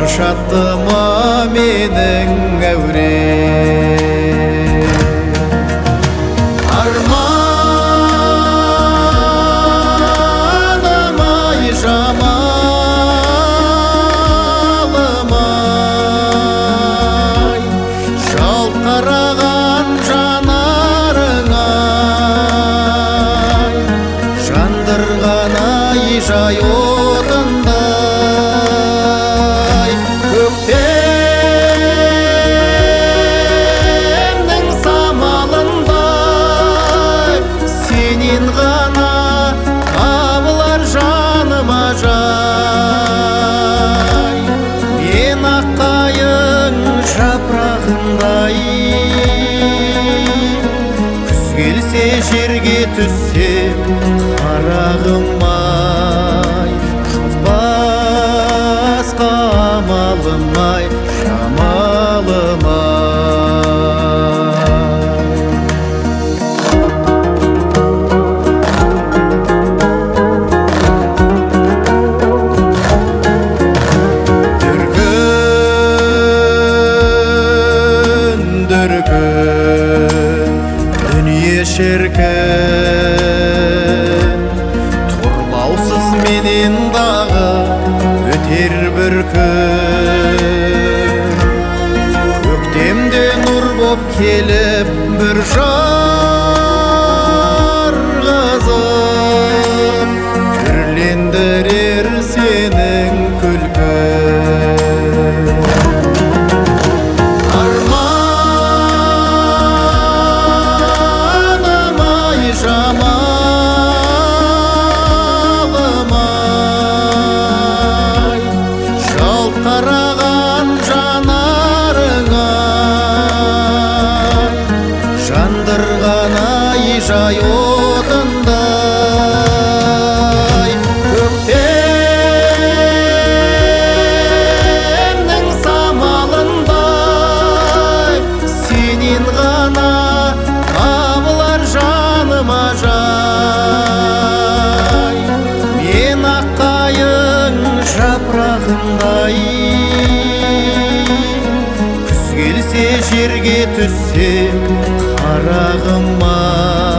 шаттыма менің әуре. Арманым-ай, жамалым-ай, жалт қараған жанарың-ай, жандырған-ай жай отындай. Көктемнің самалындай сенен ғана табылар жаныма жай. Мен аққайың жапырағындай, күз келсе жерге түссем қарағым-ай, басқа амалым-ай, жамалым-ай. Дүркін, дүркін, дүние шіркін, тұрлаусыз менен дағы өтер бір күн. Көктемде нұр боп келіп бір жарғызып, түрлендірер сенің күлкін. Арманым-ай, жамалым-ай, жалт қараған жанарың-ай, жандырған-ай жай отындай. Көктемнің самалындай сенен ғана табылар жаныма жай. Мен аққайың жапырағындай, күз келсе жерге түссем қарағым-ай,